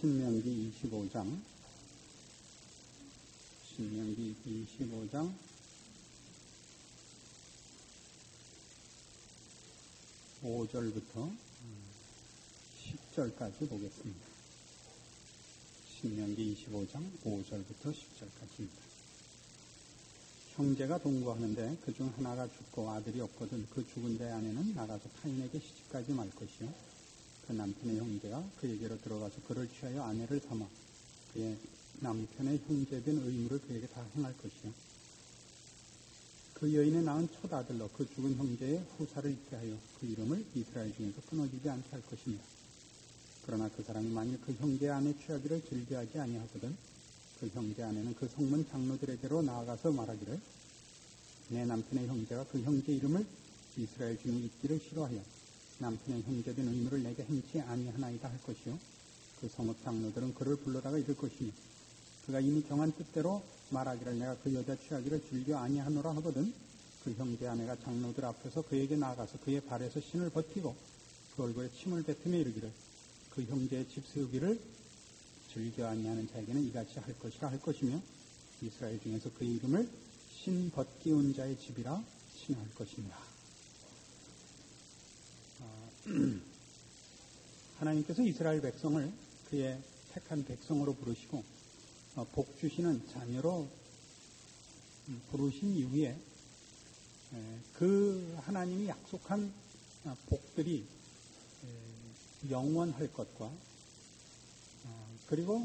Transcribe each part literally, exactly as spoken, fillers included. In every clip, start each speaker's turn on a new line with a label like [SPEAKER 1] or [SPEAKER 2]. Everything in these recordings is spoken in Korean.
[SPEAKER 1] 신명기 이십오 장, 신명기 이십오 장 오 절부터 십 절까지 보겠습니다. 신명기 이십오 장 오 절부터 십 절까지입니다. 형제가 동거하는데 그중 하나가 죽고 아들이 없거든 그 죽은 자의 아내는 나가서 타인에게 시집가지 말 것이요 그 남편의 형제가 그에게로 들어가서 그를 취하여 아내를 삼아 그의 남편의 형제된 의무를 그에게 다 행할 것이요 그 여인의 낳은 첫 아들로 그 죽은 형제의 후사를 있게 하여 그 이름을 이스라엘 중에서 끊어지지 않게 할 것입니다. 그러나 그 사람이 만일 그 형제의 아내 취하기를 즐겨하지 아니하거든 그 형제 아내는 그 성문 장로들에게로 나아가서 말하기를 내 남편의 형제가 그 형제 이름을 이스라엘 중에 있기를 싫어하여 남편의 형제된 의무를 내게 행치 아니하나이다 할 것이요 그 성읍 장로들은 그를 불러다가 이를 것이니 그가 이미 정한 뜻대로 말하기를 내가 그 여자 취하기를 즐겨 아니하노라 하거든 그 형제 아내가 장로들 앞에서 그에게 나아가서 그의 발에서 신을 벗기고 그 얼굴에 침을 뱉으며 이르기를 그 형제의 집 세우기를 즐겨 아니하는 자에게는 이같이 할 것이라 할 것이며 이스라엘 중에서 그 이름을 신 벗기운 자의 집이라 칭할 것입니다. 하나님께서 이스라엘 백성을 그의 택한 백성으로 부르시고 복 주시는 자녀로 부르신 이후에 그 하나님이 약속한 복들이 영원할 것과 그리고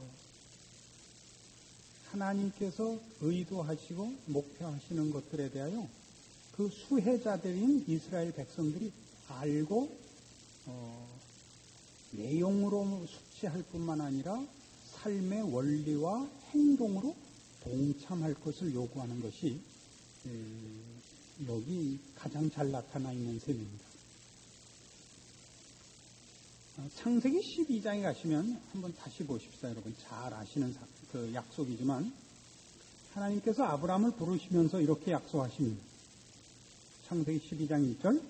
[SPEAKER 1] 하나님께서 의도하시고 목표하시는 것들에 대하여 그 수혜자들인 이스라엘 백성들이 알고 어, 내용으로 숙지할 뿐만 아니라 삶의 원리와 행동으로 동참할 것을 요구하는 것이 여기 가장 잘 나타나 있는 셈입니다. 창세기 십이 장에 가시면 한번 다시 보십시다. 여러분 잘 아시는 그 약속이지만 하나님께서 아브라함을 부르시면서 이렇게 약속하십니다. 창세기 십이 장 일 절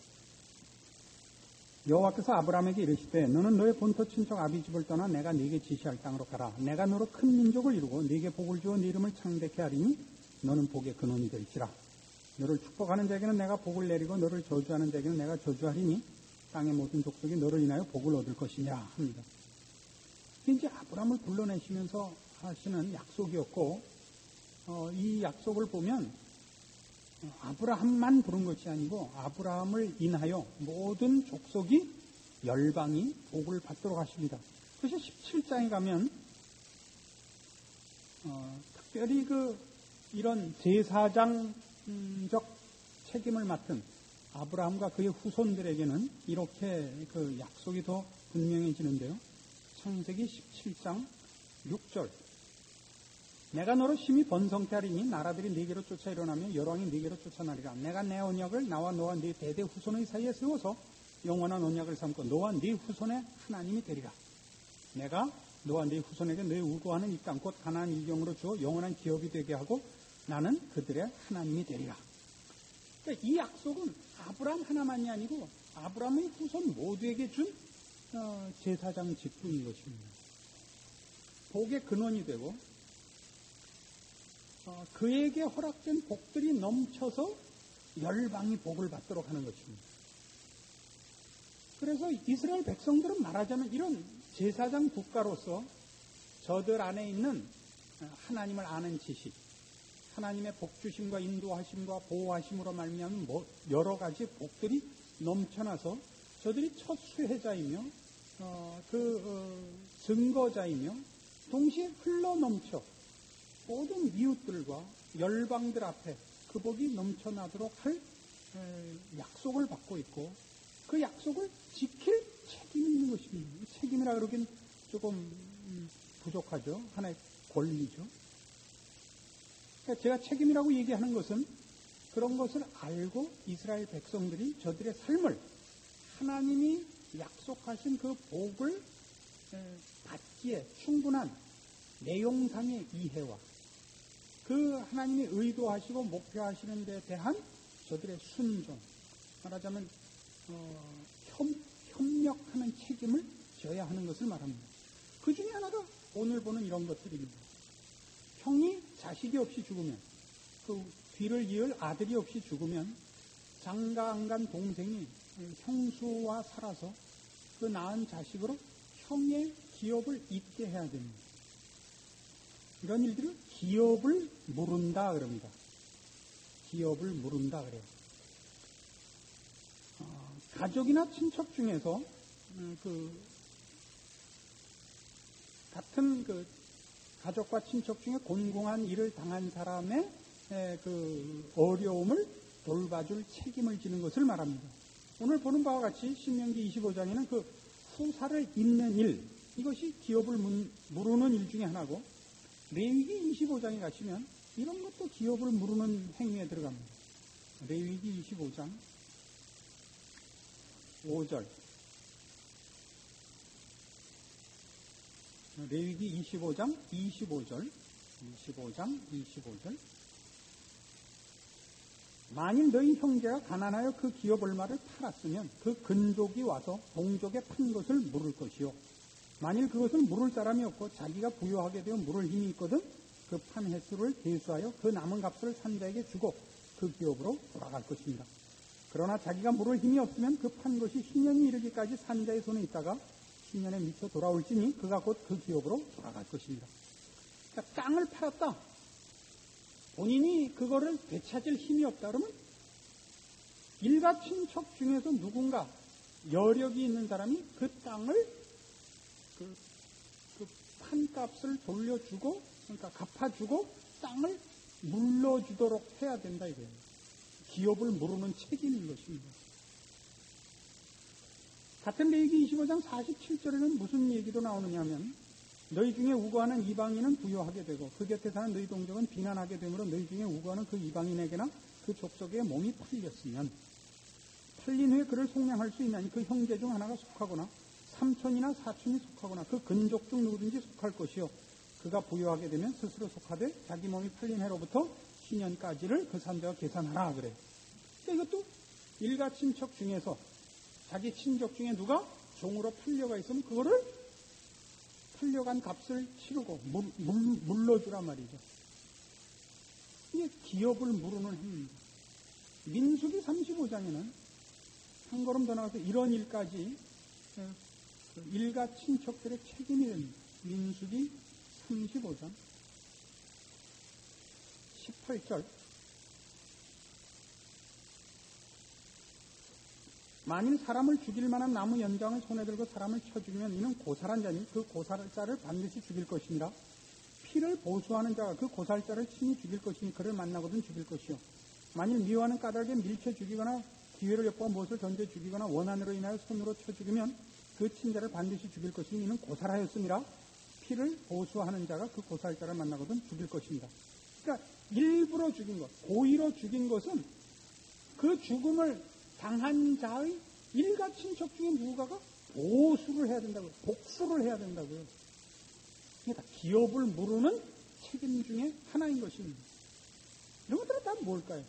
[SPEAKER 1] 여호와께서 아브라함에게 이르시되 너는 너의 본토 친척 아비집을 떠나 내가 네게 지시할 땅으로 가라. 내가 너로 큰 민족을 이루고 네게 복을 주어 네 이름을 창대케 하리니 너는 복의 근원이 될지라. 너를 축복하는 자에게는 내가 복을 내리고 너를 저주하는 자에게는 내가 저주하리니 땅의 모든 족속이 너를 인하여 복을 얻을 것이냐 합니다. 이제 아브라함을 불러내시면서 하시는 약속이었고 어, 이 약속을 보면 아브라함만 부른 것이 아니고 아브라함을 인하여 모든 족속이 열방이 복을 받도록 하십니다. 그래서 십칠 장에 가면 어, 특별히 그 이런 제사장적 책임을 맡은 아브라함과 그의 후손들에게는 이렇게 그 약속이 더 분명해지는데요. 창세기 십칠 장 육 절 내가 너로 심히 번성케 하리니 나라들이 네게로 쫓아 일어나며 여왕이 네게로 쫓아나리라. 내가 내 언약을 나와 너와 네 대대 후손의 사이에 세워서 영원한 언약을 삼고 너와 네 후손의 하나님이 되리라. 내가 너와 네 후손에게 너희 우고하는 이 땅 곧 가나안 일경으로 주어 영원한 기업이 되게 하고 나는 그들의 하나님이 되리라. 그러니까 이 약속은 아브라함 하나만이 아니고 아브라함의 후손 모두에게 준 어, 제사장 직분인 것입니다. 복의 근원이 되고 어, 그에게 허락된 복들이 넘쳐서 열방이 복을 받도록 하는 것입니다. 그래서 이스라엘 백성들은 말하자면 이런 제사장 국가로서 저들 안에 있는 하나님을 아는 지식, 하나님의 복주심과 인도하심과 보호하심으로 말미암은 뭐 여러 가지 복들이 넘쳐나서 저들이 첫 수혜자이며 어, 그 어, 증거자이며 동시에 흘러넘쳐 모든 이웃들과 열방들 앞에 그 복이 넘쳐나도록 할 에, 약속을 받고 있고 그 약속을 지킬 책임이 있는 것입니다. 책임이라 그러긴 조금 부족하죠. 하나의 권리죠. 제가 책임이라고 얘기하는 것은 그런 것을 알고 이스라엘 백성들이 저들의 삶을 하나님이 약속하신 그 복을 받기에 충분한 내용상의 이해와 그 하나님이 의도하시고 목표하시는 데 대한 저들의 순종, 말하자면 어, 협, 협력하는 책임을 져야 하는 것을 말합니다. 그 중에 하나가 오늘 보는 이런 것들입니다. 형이 자식이 없이 죽으면, 그 뒤를 이을 아들이 없이 죽으면 장가 안 간 동생이 형수와 살아서 그 낳은 자식으로 형의 기업을 잇게 해야 됩니다. 이런 일들을 기업을 물은다 그럽니다. 기업을 물은다 그래요. 어, 가족이나 친척 중에서 음, 그 같은 그 가족과 친척 중에 곤궁한 일을 당한 사람의 에, 그 어려움을 돌봐줄 책임을 지는 것을 말합니다. 오늘 보는 바와 같이 신명기 이십오 장에는 그 후사를 잇는 일, 이것이 기업을 물으는 일 중에 하나고, 레위기 이십오 장에 가시면 이런 것도 기업을 물으는 행위에 들어갑니다. 레위기 이십오 장 오 절. 레위기 이십오 장 이십오 절. 이십오 장 이십오 절. 만일 너희 형제가 가난하여 그 기업 얼마를 팔았으면 그 근족이 와서 동족에 판 것을 물을 것이요. 만일 그것을 물을 사람이 없고 자기가 부여하게 되어 물을 힘이 있거든 그 판 횟수를 대수하여 그 남은 값을 산자에게 주고 그 기업으로 돌아갈 것입니다. 그러나 자기가 물을 힘이 없으면 그 판 것이 십 년이 이르기까지 산자의 손에 있다가 십 년에 미쳐 돌아올지니 그가 곧 그 기업으로 돌아갈 것입니다. 그러니까 땅을 팔았다. 본인이 그거를 되찾을 힘이 없다 그러면 일가 친척 중에서 누군가 여력이 있는 사람이 그 땅을 그, 그 판값을 돌려주고, 그러니까 갚아주고 땅을 물러주도록 해야 된다 이거예요. 기업을 물으는 책임인 것입니다. 같은 레위기 이십오 장 사십칠 절에는 무슨 얘기도 나오느냐 하면, 너희 중에 우거하는 이방인은 부여하게 되고 그 곁에 사는 너희 동족은 비난하게 되므로 너희 중에 우거하는 그 이방인에게나 그 족속의 몸이 팔렸으면 팔린 후에 그를 속량할 수 있나니 그 형제 중 하나가 속하거나 삼촌이나 사촌이 속하거나 그 근족 중 누구든지 속할 것이요. 그가 부여하게 되면 스스로 속하되 자기 몸이 팔린 해로부터 십 년까지를 그 산자가 계산하라 그래요. 그러니까 이것도 일가 친척 중에서 자기 친족 중에 누가 종으로 팔려가 있으면 그거를 팔려간 값을 치르고 물, 물, 물러주란 말이죠. 이게 기업을 물으는 행위입니다. 민수기 삼십오 장에는 한 걸음 더 나가서 이런 일까지 일가 친척들의 책임이 됩니다. 민수기 삼십오 장 십팔 절. 만일 사람을 죽일 만한 나무 연장을 손에 들고 사람을 쳐 죽이면 이는 고살한 자니 그 고살자를 반드시 죽일 것입니다. 피를 보수하는 자가 그 고살자를 친히 죽일 것이니 그를 만나거든 죽일 것이요. 만일 미워하는 까닭에 밀쳐 죽이거나 기회를 엿보아 무엇을 던져 죽이거나 원한으로 인하여 손으로 쳐 죽이면 그 친자를 반드시 죽일 것이니 이는 고살하였습니다. 피를 보수하는 자가 그 고살자를 만나거든 죽일 것입니다. 그러니까 일부러 죽인 것, 고의로 죽인 것은 그 죽음을 당한 자의 일가 친척 중에 누군가가 보수를 해야 된다고요. 복수를 해야 된다고요. 그러니까 기업을 물으는 책임 중에 하나인 것입니다. 이런 것들은 다 뭘까요?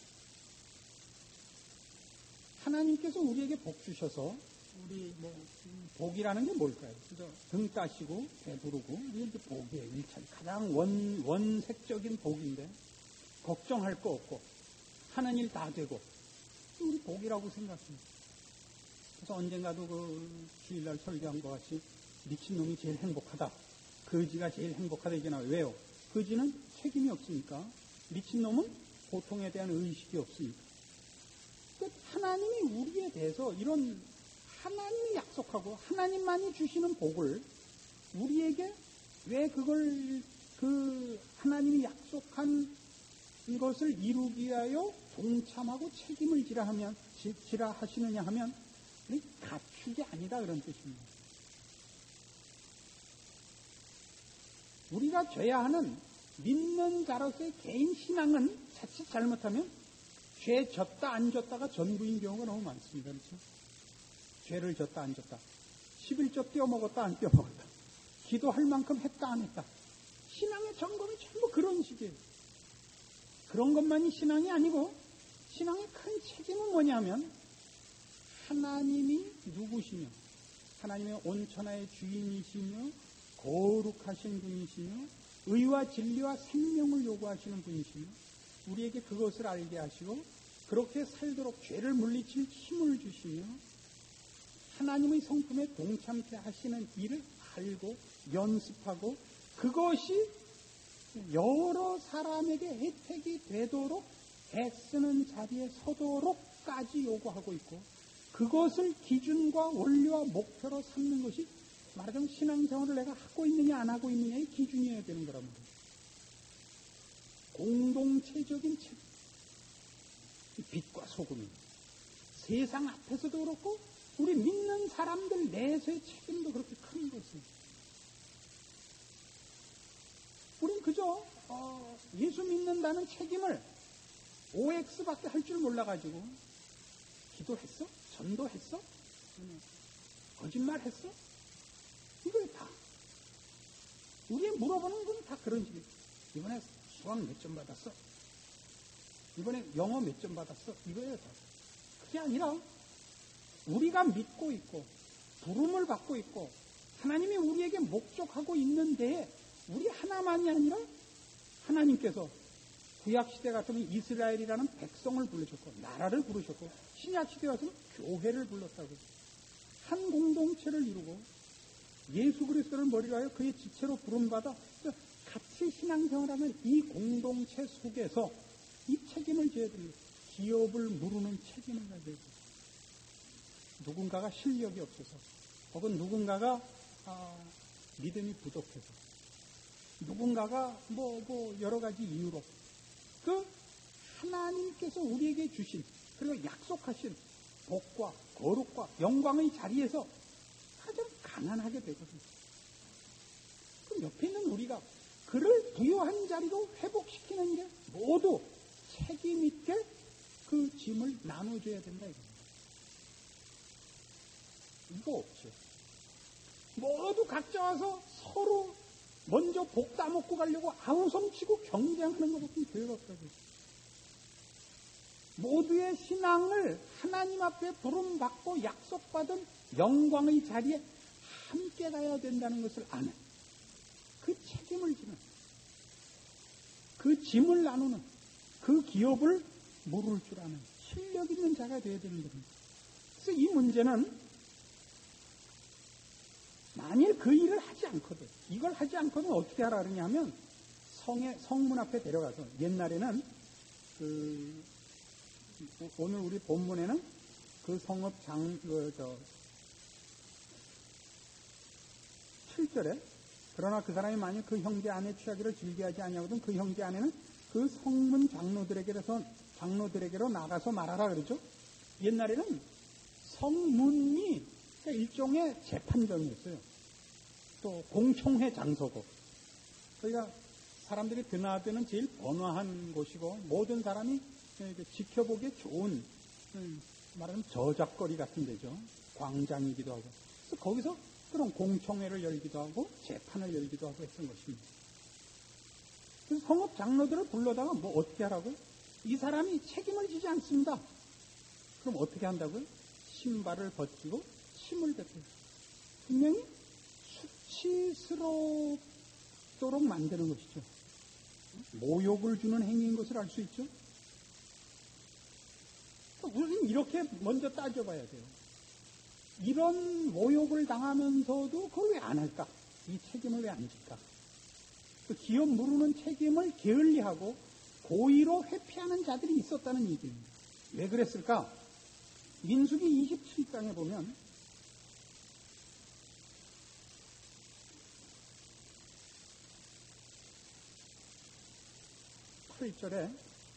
[SPEAKER 1] 하나님께서 우리에게 복 주셔서 우리 뭐 복이라는 게 뭘까요? 그죠? 등 따시고 배부르고 이게 이제 복이에요. 일차리 가장 원 원색적인 복인데 걱정할 거 없고 하는 일 다 되고 우리 복이라고 생각합니다. 그래서 언젠가도 그 주일날 설교한 것 같이 미친놈이 제일 행복하다. 거지가 제일 행복하다 이게 나와요. 왜요? 거지는 책임이 없으니까. 미친놈은 고통에 대한 의식이 없으니까. 그러니까 하나님이 우리에 대해서 이런 하나님이 약속하고 하나님만이 주시는 복을 우리에게 왜 그걸 그 하나님이 약속한 이것을 이루기 위하여 동참하고 책임을 지라 하면, 지라 하시느냐 하면, 가축이 아니다 그런 뜻입니다. 우리가 져야 하는 믿는 자로서의 개인 신앙은 자칫 잘못하면 죄 졌다 안 졌다가 전부인 경우가 너무 많습니다. 그렇죠? 죄를 졌다 안 졌다. 십일조 떼어먹었다 안 떼어먹었다. 기도할 만큼 했다 안 했다. 신앙의 점검이 전부 그런 식이에요. 그런 것만이 신앙이 아니고 신앙의 큰 책임은 뭐냐면 하나님이 누구시며 하나님의 온천하의 주인이시며 거룩하신 분이시며 의와 진리와 생명을 요구하시는 분이시며 우리에게 그것을 알게 하시고 그렇게 살도록 죄를 물리칠 힘을 주시며 하나님의 성품에 동참케 하시는 일을 알고 연습하고 그것이 여러 사람에게 혜택이 되도록 애쓰는 자리에 서도록까지 요구하고 있고 그것을 기준과 원리와 목표로 삼는 것이 말하자면 신앙생활을 내가 하고 있느냐 안 하고 있느냐의 기준이어야 되는 거란 말이에요. 공동체적인 책, 빛과 소금이 세상 앞에서도 그렇고 우리 믿는 사람들 내에서의 책임도 그렇게 큰 것이에요. 우린 그저 어, 예수 믿는다는 책임을 오엑스밖에 할 줄 몰라가지고 기도했어? 전도했어? 거짓말했어? 이거 다 우리 물어보는 건 다 그런 식이에요. 이번에 수학 몇 점 받았어? 이번에 영어 몇 점 받았어? 이거예요. 다. 그게 아니라 우리가 믿고 있고 부름을 받고 있고 하나님이 우리에게 목적하고 있는데 우리 하나만이 아니라 하나님께서 구약시대 같으면 이스라엘이라는 백성을 부르셨고 나라를 부르셨고 신약시대 같으면 교회를 불렀다고 한 공동체를 이루고 예수 그리스도를 머리로 하여 그의 지체로 부름받아 같이 신앙생활하는 이 공동체 속에서 이 책임을 져야 됩니다. 기업을 무르는 책임을 가져야 됩니다. 누군가가 실력이 없어서 혹은 누군가가 아, 믿음이 부족해서 누군가가 뭐, 뭐 여러 가지 이유로 그 하나님께서 우리에게 주신 그리고 약속하신 복과 거룩과 영광의 자리에서 가장 가난하게 되거든요. 그럼 옆에 있는 우리가 그를 부여한 자리로 회복시키는 게 모두 책임 있게 그 짐을 나눠줘야 된다 이겁니다. 이거 없죠. 모두 각자 와서 서로 먼저 복 따먹고 가려고 아우성치고 경쟁하는 것밖에 교회가 없다고요. 모두의 신앙을 하나님 앞에 부름받고 약속받은 영광의 자리에 함께 가야 된다는 것을 아는 그 책임을 지는 그 짐을 나누는 그 기업을 물을 줄 아는 실력 있는 자가 되어야 되는 겁니다. 그래서 이 문제는 만일 그 일을 하지 않거든 이걸 하지 않거든 어떻게 하라 그러냐면 성의 성문 앞에 데려가서 옛날에는 그 오늘 우리 본문에는 그 성읍 장 그 저 칠 절에 그러나 그 사람이 만일 그 형제 아내 취하기를 즐겨하지 아니하거든 그 형제 아내는 그 성문 장로들에게서 장로들에게로 나가서 말하라 그러죠. 옛날에는 성문이 일종의 재판정이었어요. 또 공청회 장소고 그러니까 사람들이 드나드는 제일 번화한 곳이고 모든 사람이 지켜보기에 좋은 말하면 저작거리 같은 데죠. 광장이기도 하고 그래서 거기서 그런 공청회를 열기도 하고 재판을 열기도 하고 했던 것입니다. 그래서 성읍 장로들을 불러다가 뭐 어떻게 하라고요? 이 사람이 책임을 지지 않습니다. 그럼 어떻게 한다고요? 신발을 벗기고 침을 뱉어요. 분명히 수치스럽도록 만드는 것이죠. 모욕을 주는 행위인 것을 알 수 있죠. 우리는 이렇게 먼저 따져봐야 돼요. 이런 모욕을 당하면서도 그걸 왜 안 할까? 이 책임을 왜 안 질까? 그 기업 무르는 책임을 게을리하고 고의로 회피하는 자들이 있었다는 얘기입니다. 왜 그랬을까? 민수기 이십칠 장에 보면 팔 절에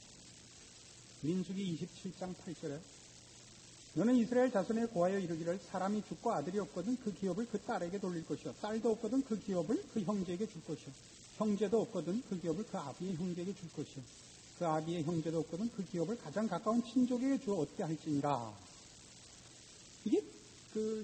[SPEAKER 1] 민수기 이십칠 장 팔 절에 너는 이스라엘 자손에 고하여 이르기를 사람이 죽고 아들이 없거든 그 기업을 그 딸에게 돌릴 것이요 딸도 없거든 그 기업을 그 형제에게 줄 것이요 형제도 없거든 그 기업을 그 아비의 형제에게 줄 것이요 그 아비의 형제도 없거든 그 기업을 가장 가까운 친족에게 주어 얻게 할지니라. 이게 그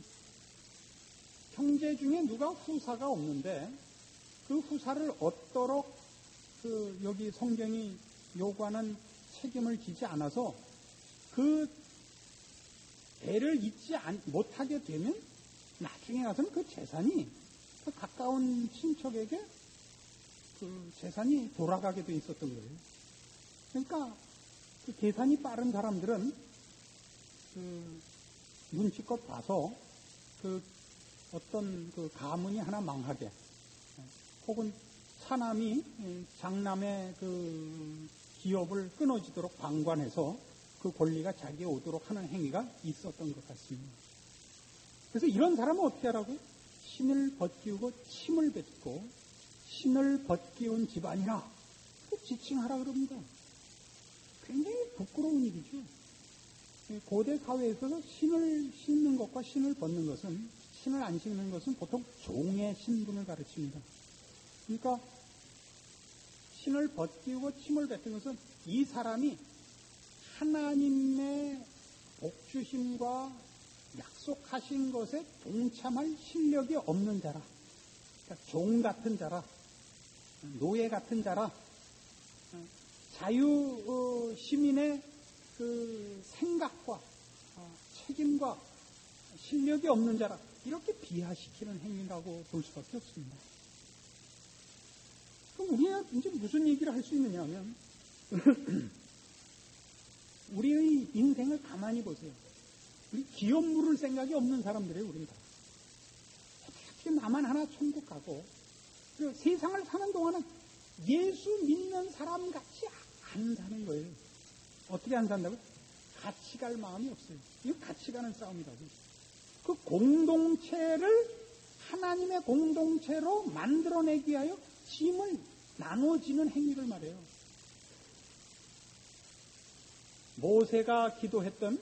[SPEAKER 1] 형제 중에 누가 후사가 없는데 그 후사를 얻도록 그 여기 성경이 요구하는 책임을 지지 않아서 그 애를 잊지 못하게 되면 나중에 가서는 그 재산이 그 가까운 친척에게 그 재산이 돌아가게 돼 있었던 거예요. 그러니까 그 계산이 빠른 사람들은 그 눈치껏 봐서 그 어떤 그 가문이 하나 망하게, 혹은 차남이 장남의 그 기업을 끊어지도록 방관해서 그 권리가 자기에 오도록 하는 행위가 있었던 것 같습니다. 그래서 이런 사람은 어떻게 하라고요? 신을 벗기우고 침을 뱉고 신을 벗기운 집안이라 지칭하라 그럽니다. 굉장히 부끄러운 일이죠. 고대 사회에서 신을 신는 것과 신을 벗는 것은, 신을 안 신는 것은 보통 종의 신분을 가르칩니다. 그러니까 신을 벗기우고 침을 뱉은 것은 이 사람이 하나님의 복주심과 약속하신 것에 동참할 실력이 없는 자라, 그러니까 종 같은 자라, 노예 같은 자라, 자유 어, 시민의 그 생각과 어, 책임과 실력이 없는 자라, 이렇게 비하시키는 행위라고 볼 수밖에 없습니다. 그럼 우리가 이제 무슨 얘기를 할 수 있느냐 하면 우리의 인생을 가만히 보세요. 우리 기업 물을 생각이 없는 사람들이에요. 우리는 다. 어떻게 나만 하나 천국 가고, 그리고 세상을 사는 동안은 예수 믿는 사람 같이 안 사는 거예요. 어떻게 안 산다고요? 같이 갈 마음이 없어요. 이거 같이 가는 싸움이라고. 그 공동체를 하나님의 공동체로 만들어내기 위하여 짐을 나눠지는 행위를 말해요. 모세가 기도했던,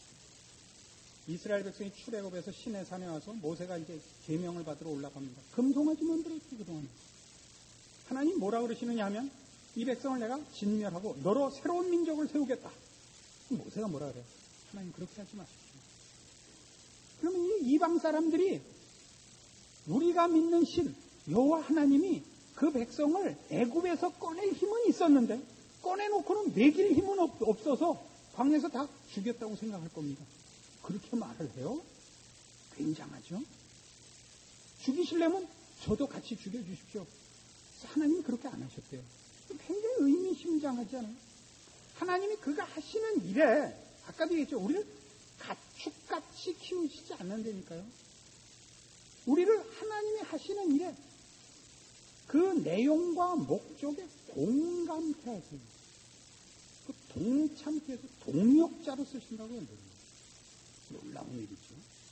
[SPEAKER 1] 이스라엘 백성이 출애굽해서 시내산에 와서 모세가 이제 계명을 받으러 올라갑니다. 금송아지 만들었지 그동안. 하나님 뭐라 그러시느냐 하면 이 백성을 내가 진멸하고 너로 새로운 민족을 세우겠다. 모세가 뭐라 그래요? 하나님 그렇게 하지 마십시오. 그러면 이 이방 사람들이 우리가 믿는 신 여호와 하나님이 그 백성을 애굽에서 꺼낼 힘은 있었는데 꺼내놓고는 먹일 힘은 없어서 광야에서 다 죽였다고 생각할 겁니다. 그렇게 말을 해요? 굉장하죠? 죽이시려면 저도 같이 죽여주십시오. 하나님이 그렇게 안 하셨대요. 굉장히 의미심장하지 않아요? 하나님이 그가 하시는 일에, 아까도 얘기했죠. 우리를 가축같이 키우시지 않는다니까요. 우리를 하나님이 하시는 일에 그 내용과 목적에 공감케 하세요. 그 동참케 해서 동역자로 쓰신다고 해요. 놀라운 일이죠.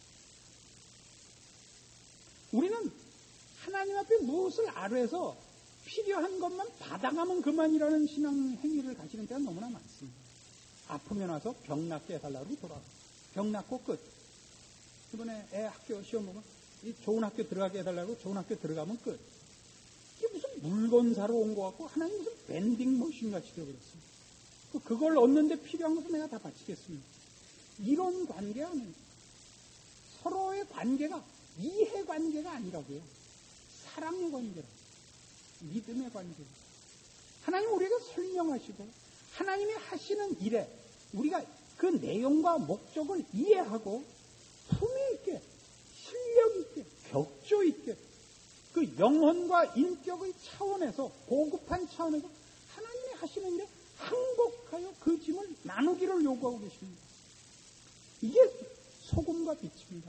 [SPEAKER 1] 우리는 하나님 앞에 무엇을 아뢰서 필요한 것만 받아가면 그만이라는 신앙 행위를 가지는 때가 너무나 많습니다. 아프면 와서 병 낫게 해달라고 돌아가. 병 낫고 끝. 이번에 애 학교 시험 보면 이 좋은 학교 들어가게 해달라고 좋은 학교 들어가면 끝. 이게 무슨 물건 사러 온 것 같고 하나님 무슨 밴딩 머신 같이 되어버렸어요. 그걸 얻는데 필요한 것은 내가 다 바치겠습니다. 이런 관계가 아니에요. 서로의 관계가 이해 관계가 아니라고요. 사랑의 관계라. 믿음의 관계. 하나님 우리에게 설명하시고 하나님이 하시는 일에 우리가 그 내용과 목적을 이해하고 품위 있게, 실력 있게, 격조 있게 그 영혼과 인격의 차원에서, 고급한 차원에서 하나님이 하시는 일에 항복하여 그 짐을 나누기를 요구하고 계십니다. 이게 소금과 빛입니다.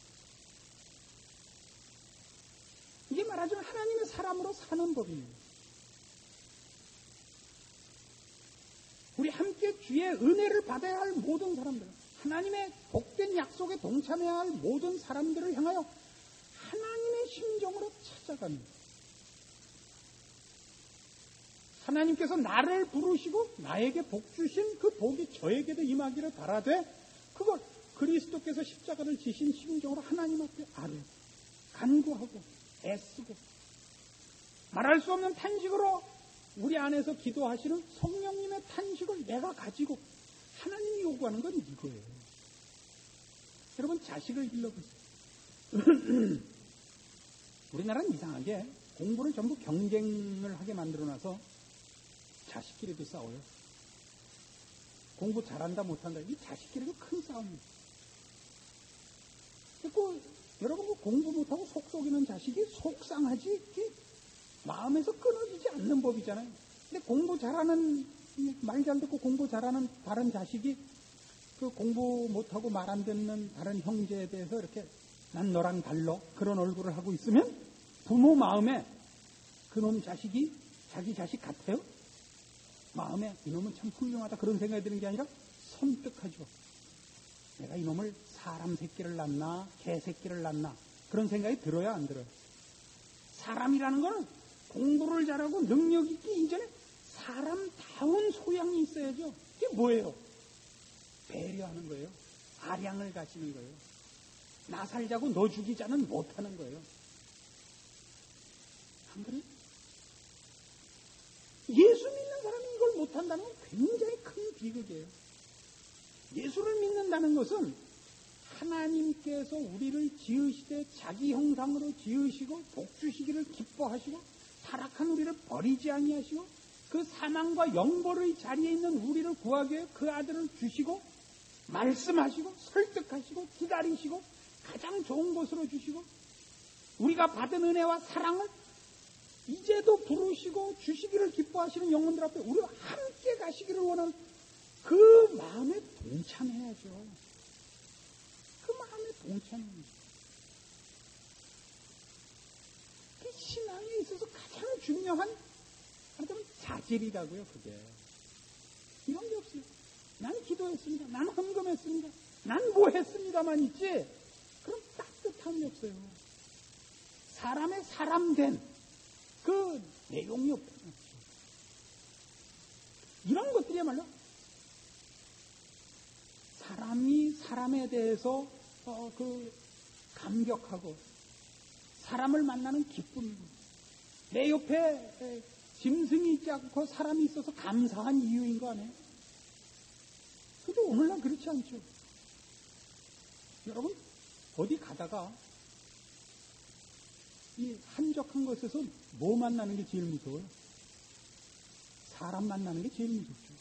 [SPEAKER 1] 이게 말하자면 하나님의 사람으로 사는 법입니다. 우리 함께 주의 은혜를 받아야 할 모든 사람들, 하나님의 복된 약속에 동참해야 할 모든 사람들을 향하여 하나님의 심정으로 찾아가는, 하나님께서 나를 부르시고 나에게 복 주신 그 복이 저에게도 임하기를 바라되 그걸 그리스도께서 십자가를 지신 심정으로 하나님 앞에 아뢰고 간구하고 애쓰고 말할 수 없는 탄식으로 우리 안에서 기도하시는 성령님의 탄식을 내가 가지고 하나님이 요구하는 건 이거예요. 여러분 자식을 길러보세요. 우리나라는 이상하게 공부를 전부 경쟁을 하게 만들어놔서 자식끼리도 싸워요. 공부 잘한다 못한다 이 자식끼리도 큰 싸움이에요. 그
[SPEAKER 2] 여러분, 그 공부 못하고 속 속이는 자식이 속상하지 마음에서 끊어지지 않는 법이잖아요. 근데 공부 잘하는, 말 잘 듣고 공부 잘하는 다른 자식이 그 공부 못하고 말 안 듣는 다른 형제에 대해서 이렇게 난 너랑 달러 그런 얼굴을 하고 있으면 부모 마음에 그놈 자식이 자기 자식 같아요? 마음에 이놈은 참 훌륭하다 그런 생각이 드는 게 아니라 섬뜩하죠. 내가 이놈을 사람 새끼를 낳나 개 새끼를 낳나 그런 생각이 들어야 안 들어요. 사람이라는 건 공부를 잘하고 능력 있기 이전에 사람다운 소양이 있어야죠. 이게 뭐예요? 배려하는 거예요. 아량을 가지는 거예요. 나 살자고 너 죽이자는 못하는 거예요. 안 그래요? 예수 믿는 사람이 이걸 못한다는 건 굉장히 큰 비극이에요. 예수를 믿는다는 것은 하나님께서 우리를 지으시되 자기 형상으로 지으시고 복주시기를 기뻐하시고 타락한 우리를 버리지 아니하시고 그 사망과 영벌의 자리에 있는 우리를 구하기 위해 그 아들을 주시고 말씀하시고 설득하시고 기다리시고 가장 좋은 곳으로 주시고 우리가 받은 은혜와 사랑을 이제도 부르시고 주시기를 기뻐하시는 영혼들 앞에 우리와 함께 가시기를 원하는 그 마음에 동참해야죠. 그 마음에 동참해야죠. 그 신앙에 있어서 가장 중요한 하여튼 자질이라고요. 그게 이런 게 없어요. 난 기도했습니다. 난 헌금했습니다. 난 뭐 했습니다만 있지. 그럼 따뜻함이 없어요. 사람의 사람 된 그 내용이 없어요. 이런 것들이야말로 사람이 사람에 대해서 어, 그 감격하고 사람을 만나는 기쁨이고 내 옆에 짐승이 있지 않고 사람이 있어서 감사한 이유인 거 아니에요? 근데 오늘날 그렇지 않죠. 여러분 어디 가다가 이 한적한 곳에서 뭐 만나는 게 제일 무서워요? 사람 만나는 게 제일 무섭죠.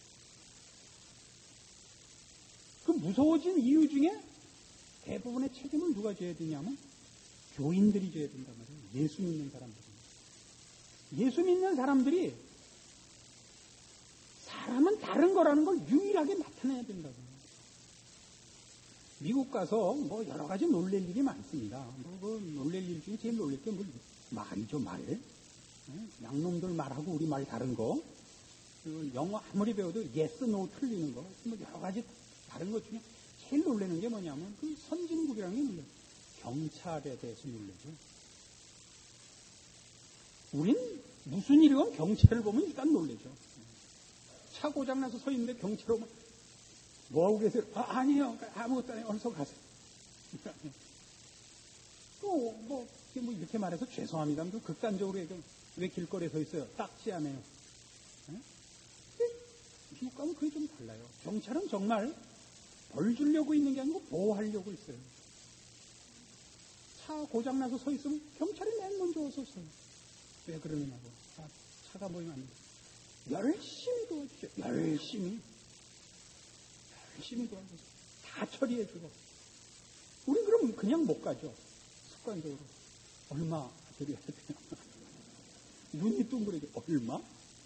[SPEAKER 2] 그 무서워진 이유 중에 대부분의 책임을 누가 져야 되냐면 교인들이 져야 된단 말이에요. 예수 믿는 사람들이. 예수 믿는 사람들이 사람은 다른 거라는 걸 유일하게 나타내야 된다고. 미국 가서 뭐 여러 가지 놀랄 일이 많습니다. 뭐 그 놀랄 일 중에 제일 놀랄 게 뭐 말이죠, 말. 양놈들 말하고 우리 말 다른 거. 영어 아무리 배워도 yes, no 틀리는 거. 뭐 여러 가지 다른 것 중에 제일 놀라는 게 뭐냐면 그 선진국이라는 게 놀라요. 경찰에 대해서 놀라죠. 우린 무슨 일이건 경찰을 보면 일단 놀라죠. 차 고장나서 서 있는데 경찰 오면 뭐하고 계세요? 아, 아니에요. 아무것도 아니에요. 어서 가세요. 또, 뭐, 뭐, 이렇게 말해서 죄송합니다. 또 극단적으로 얘기하면 왜 길거리에 서 있어요? 딱지 안 해요. 미국 가면 그게 좀 달라요. 경찰은 정말 벌 주려고 있는 게 아니고 보호하려고 있어요. 차 고장나서 서 있으면 경찰이 맨 먼저 와서 서요. 왜 그러느냐고. 아, 차가 모이면 안 돼. 열심히 도와주죠. 열심히. 열심히 도와줘서 다 처리해주고. 우리 그럼 그냥 못 가죠. 습관적으로. 얼마 드려야 돼요? 눈이 둥그레게 얼마?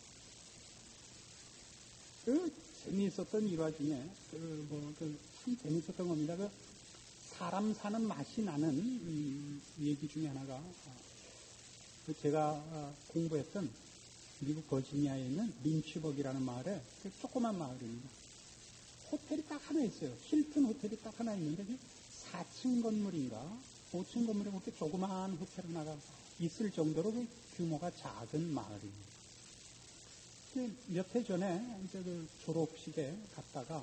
[SPEAKER 2] 그 재미있었던 일화 중에 그 뭐 그 참 재미있었던 겁니다. 그 사람 사는 맛이 나는 음, 얘기 중에 하나가 그 제가 공부했던 미국 버지니아에 있는 린치버기라는 마을에 그 조그만 마을입니다. 호텔이 딱 하나 있어요. 힐튼 호텔이 딱 하나 있는데 사 층 건물인가 오 층 건물에 그렇게 조그마한 호텔 하나가 있을 정도로 그 규모가 작은 마을입니다. 몇 해 전에 이제 그 졸업식에 갔다가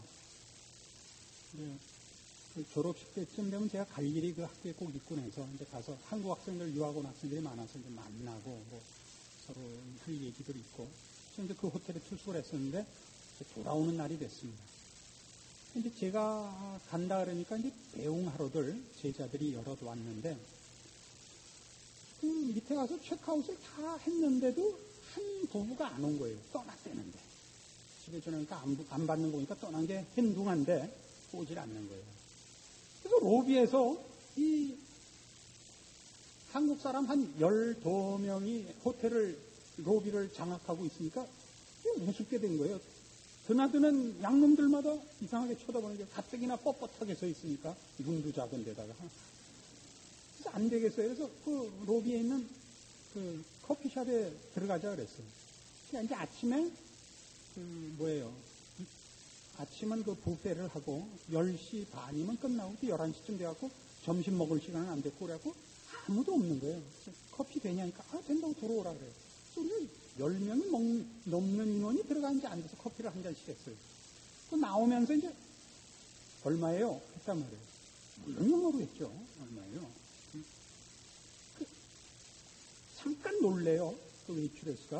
[SPEAKER 2] 그 졸업식 때쯤 되면 제가 갈 일이 그 학교에 꼭 있곤 해서 이제 가서 한국 학생들, 유학 온 학생들이 많아서 이제 만나고 뭐 서로 할 얘기들이 있고 그래서 이제 그 호텔에 투숙을 했었는데 돌아오는 날이 됐습니다. 이제 제가 간다 그러니까 이제 배웅하러들 제자들이 여럿 왔는데 그 밑에 가서 체크아웃을 다 했는데도 한 부부가 안 온 거예요. 떠났대는데 집에 전화니까 안, 안 받는 거 보니까 떠난 게 행동한데 오질 않는 거예요. 그래서 로비에서 이 한국 사람 한 열두 명이 호텔을, 로비를 장악하고 있으니까 우습게 된 거예요. 드나드는 양놈들마다 이상하게 쳐다보는 게 가뜩이나 뻣뻣하게 서 있으니까 눈도 작은 데다가. 그래서 안 되겠어요. 그래서 그 로비에 있는 그 커피숍에 들어가자 그랬어요. 그러니까 이제 아침에 그 뭐예요. 아침은 그 뷔페를 하고 열 시 반이면 끝나고 또 열한 시쯤 돼갖고 점심 먹을 시간은 안 됐고 그래갖고 아무도 없는 거예요. 커피 되냐니까 아 된다고 들어오라 그래요. 그래서 열 명이 먹, 넘는 인원이 들어가 이제 앉아서 커피를 한 잔씩 했어요. 그 나오면서 이제 얼마예요? 했단 말이에요. 물론 영어로 했죠. 얼마예요? 그, 잠깐 놀래요. 그 웨이트레스가.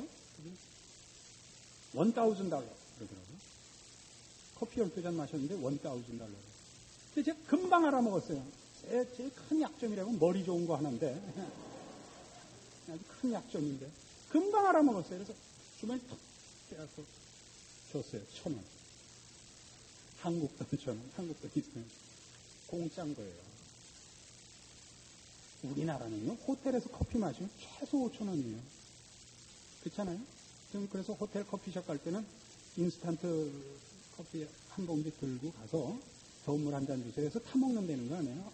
[SPEAKER 2] 원 타우즌 달러 그러더라고요. 커피 열두 잔 마셨는데 원 타우즌 달러. 근데 제가 금방 알아먹었어요. 제, 제일 큰 약점이라면 머리 좋은 거 하나인데 아주 큰 약점인데 금방 알아먹었어요. 그래서 주머니 턱 빼서 줬어요. 천 원. 한국 돈 천 원. 한국 돈 있으면 공짜인 거예요. 우리나라는요. 호텔에서 커피 마시면 최소 오천 원이에요. 그렇잖아요? 지금 그래서 호텔 커피숍 갈 때는 인스턴트 커피 한 봉지 들고 가서 더운 물 한 잔 주세요 해서 타먹는 데는 거 아니에요?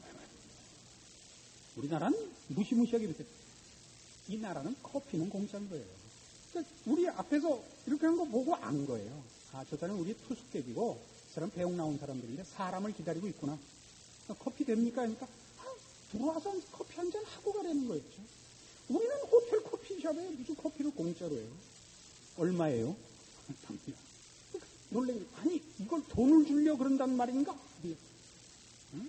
[SPEAKER 2] 우리나라는 무시무시하게 이렇게. 이 나라는 커피는 공짜인 거예요. 그러니까 우리 앞에서 이렇게 한 거 보고 안 거예요. 아, 저 사람은 우리 투숙객이고, 저 사람 배웅 나온 사람들인데 사람을 기다리고 있구나. 그러니까 커피 됩니까? 하니까, 아, 들어와서 커피 한 잔 하고 가라는 거였죠. 우리는 호텔 커피숍에 무슨 커피를 공짜로 해요. 얼마예요? 놀래요. 아니, 이걸 돈을 주려 그런단 말인가? 응?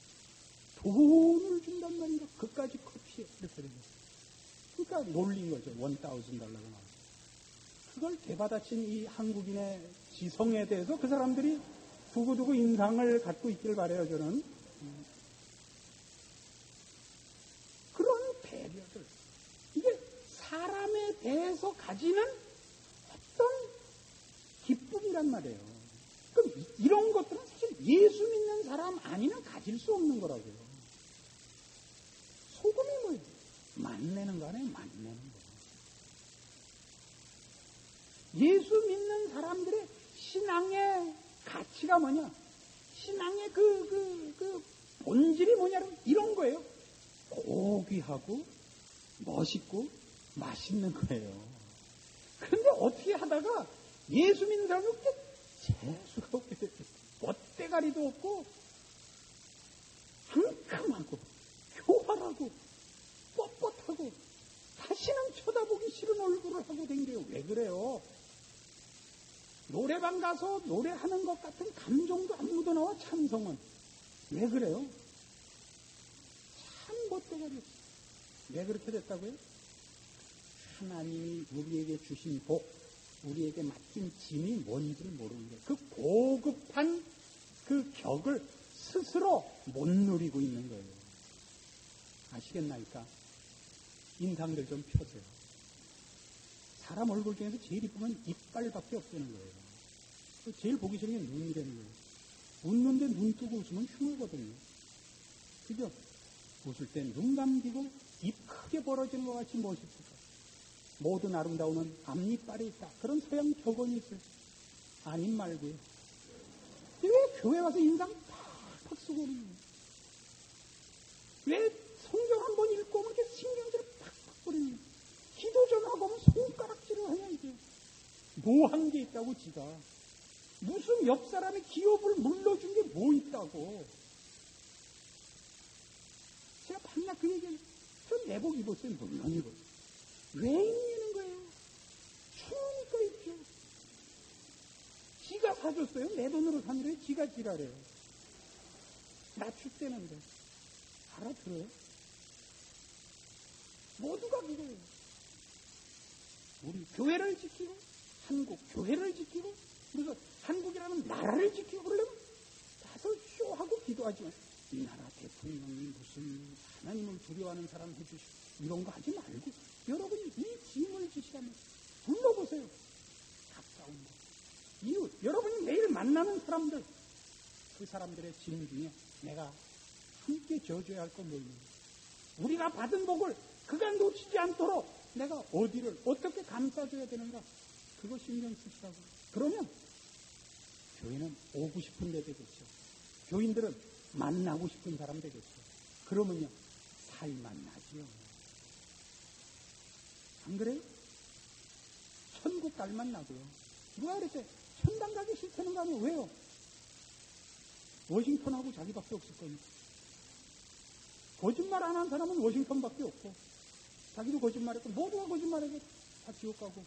[SPEAKER 2] 돈을 준단 말인가? 그까지 커피에 이렇게 되는 거예요. 그러니까 놀린 거죠. 원 타우즌 달러가 나와서. 그걸 대받아친 이 한국인의 지성에 대해서 그 사람들이 두고두고 인상을 갖고 있길 바라요, 저는. 그런 배려들. 이게 사람에 대해서 가지는 어떤 기쁨이란 말이에요. 그럼 이런 것들은 사실 예수 믿는 사람 아니면 가질 수 없는 거라고요. 소금이 뭐예요? 맛내는 거 아니에요? 맛내는 거. 예수 믿는 사람들의 신앙의 가치가 뭐냐? 신앙의 그, 그, 그 본질이 뭐냐면 이런 거예요. 고귀하고 멋있고 맛있는 거예요. 그런데 어떻게 하다가 예수 믿는 사람은 재수가 없게 됐어요. 멋대가리도 없고 상큼하고 교활하고 뻣뻣하고 다시는 쳐다보기 싫은 얼굴을 하고 댕겨요. 왜 그래요? 노래방 가서 노래하는 것 같은 감정도 안 묻어나와. 찬성은 왜 그래요? 참 멋대가리. 왜 그렇게 됐다고요? 하나님이 우리에게 주신 복, 우리에게 맡긴 짐이 뭔지를 모르는 거예요. 그 고급한 그 격을 스스로 못 누리고 있는 거예요. 아시겠나이까? 인상들 좀 펴세요. 사람 얼굴 중에서 제일 이쁘면 이빨밖에 없다는 거예요. 제일 보기 싫은 게 눈이라는 거예요. 웃는데 눈 뜨고 웃으면 흉하거든요. 그죠? 웃을 때 눈 감기고 입 크게 벌어지는 것 같이 멋있을까? 모든 아름다움은 앞니빨에 있다. 그런 서양 격언이 있어요. 아님 말고요. 왜 교회 와서 인상 팍팍 쓰고 오는 거예요? 왜 성경 한 번 읽고 오면 이렇게 신경질을 팍팍 뿌리는 거예요? 기도 좀 하고 오면 손가락질을 하냐 이게. 뭐 한 게 있다고 지가. 무슨 옆 사람의 기업을 물러준 게 뭐 있다고. 제가 밤낮 그 얘기를 저 내복 입었어요. 물론 입었어요. 왜 입는 거예요? 추우니까 입죠. 지가 사줬어요. 내 돈으로 산 거예요. 지가 지랄해요. 나 춥대는데. 알아들어요? 모두가 그거예요. 우리 교회를 지키고 한국 교회를 지키고 그래서 한국이라는 나라를 지키고 그러려면 가서 쇼하고 기도하지만 이 나라 대통령이 무슨 하나님을 두려워하는 사람 해주시고 이런 거 하지 말고 여러분이 이 짐을 지시라면 불러보세요. 가까운 거. 이웃, 여러분이 매일 만나는 사람들, 그 사람들의 짐 중에 내가 함께 져줘야 할 거 뭐 있는지. 우리가 받은 복을 그가 놓치지 않도록 내가 어디를 어떻게 감싸줘야 되는가, 그거 신경 쓰시라고. 그러면 교회는 오고 싶은 데 되겠죠. 교인들은 만나고 싶은 사람 되겠죠. 그러면요, 살만 나지요. 안 그래요? 천국 갈만 나고요. 누가 그랬어요? 천당 가기 싫다는 거 아니에요? 왜요? 워싱턴하고 자기밖에 없을 거니까. 거짓말 안 한 사람은 워싱턴밖에 없고, 자기도 거짓말했고, 모두가 거짓말해서 다 지옥 가고.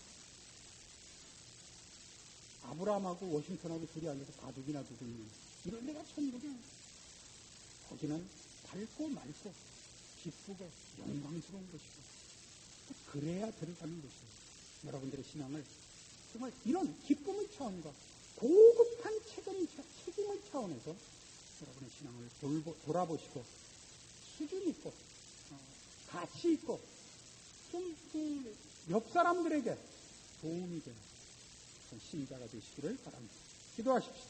[SPEAKER 2] 아브라함하고 워싱턴하고 둘이 앉아서 바둑이나 두고 있는 이런 데가 천국이야. 거기는 밝고 맑고 기쁘고 영광스러운 것이고, 그래야 들어가는 것이에요. 여러분들의 신앙을 정말 이런 기쁨의 차원과 고급한 책임, 책임의 차원에서 여러분의 신앙을 돌보, 돌아보시고 수준 있고 어, 가치 있고 좀 그 옆 사람들에게 도움이 되는 신자가 되시기를 바랍니다. 기도하십시오.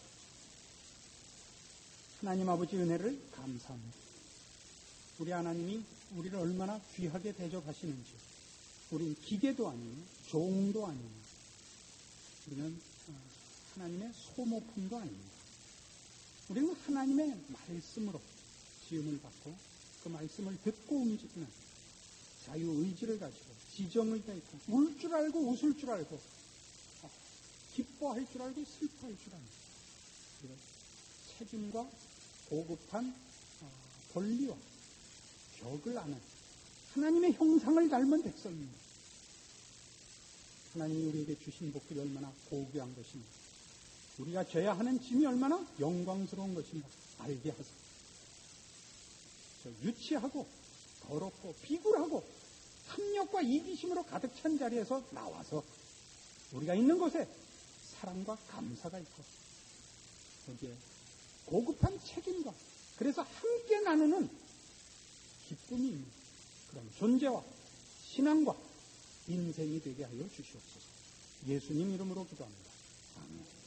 [SPEAKER 2] 하나님 아버지 은혜를 감사합니다. 우리 하나님이 우리를 얼마나 귀하게 대접하시는지. 우린 기계도 아니고 종도 아니고 우리는 하나님의 소모품도 아닙니다. 우리는 하나님의 말씀으로 지음을 받고 그 말씀을 듣고 움직이는 자유의지를 가지고 지정을 다 있고 울 줄 알고 웃을 줄 알고 기뻐할 줄 알고 슬퍼할 줄 아는 그리고 책임과 고급한 권리와 격을 아는 하나님의 형상을 닮은 백성입니다. 하나님이 우리에게 주신 복들이 얼마나 고귀한 것인가, 우리가 져야 하는 짐이 얼마나 영광스러운 것인가 알게 하소서. 유치하고 더럽고 비굴하고 탐욕과 이기심으로 가득 찬 자리에서 나와서 우리가 있는 곳에 사랑과 감사가 있고 거기에 고급한 책임과 그래서 함께 나누는 기쁨이 있는 그런 존재와 신앙과 인생이 되게 하여 주시옵소서. 예수님 이름으로 기도합니다. 아멘.